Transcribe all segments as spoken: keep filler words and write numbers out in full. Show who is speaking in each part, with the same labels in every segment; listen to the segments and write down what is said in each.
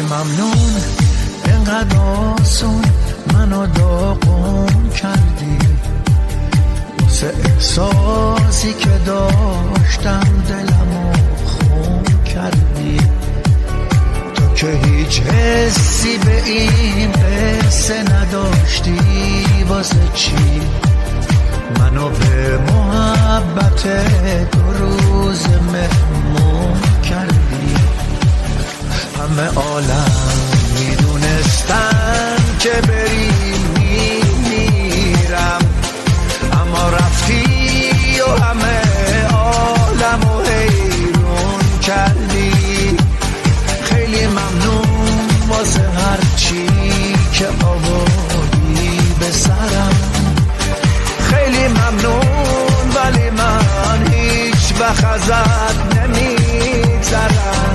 Speaker 1: ممنون اینقدر آسون منو داغون کردی، واسه احساسی که داشتم دلمو خون کردی. تو که هیچ حسی به این قصه نداشتی، واسه چی منو به محبت دو روز مهمون کردی؟ همه عالم میدونستن که بری میمیرم، اما رفتی و همه عالمو حیرون کردی. خیلی ممنون واسه هر چی که آوردی به سرم، خیلی ممنون ولی من هیچ وقت ازت نمیگذرم.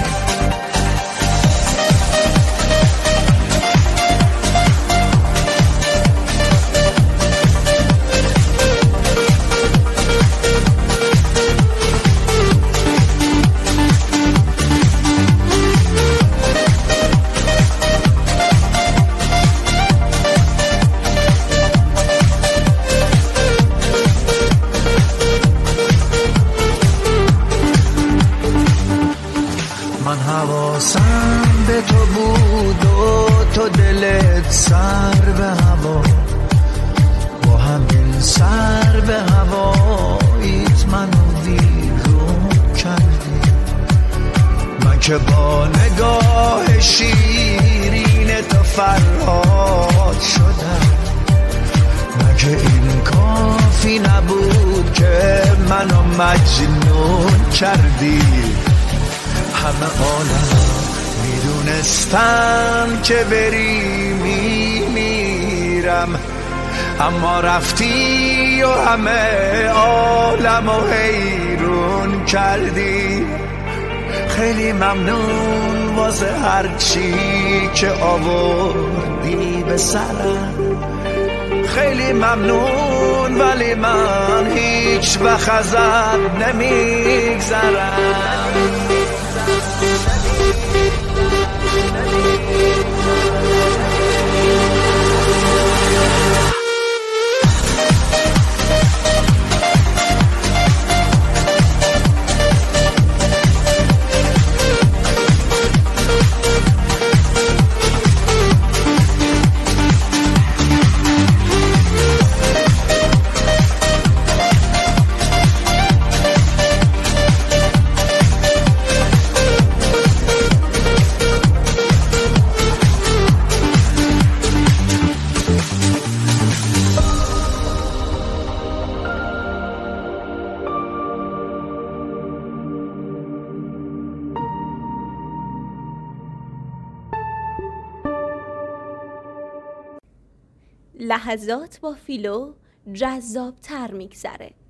Speaker 1: حواسم به تو بود و تو دلت سر به هوا، با همین سر به هواییت منو ویرون کردی. من که با نگاه شیرین تو فرهاد شدم، مگه این کافی نبود که منو مجنون کردی؟ همه عالم میدونستم که بری میمیرم، اما رفتی و همه عالمو حیرون کردی. خیلی ممنون واسه هر چی که آوردی به سرم، خیلی ممنون ولی من هیچ وقت ازت نمیگذرم.
Speaker 2: لحظات با فیلو جذاب‌تر میگذره.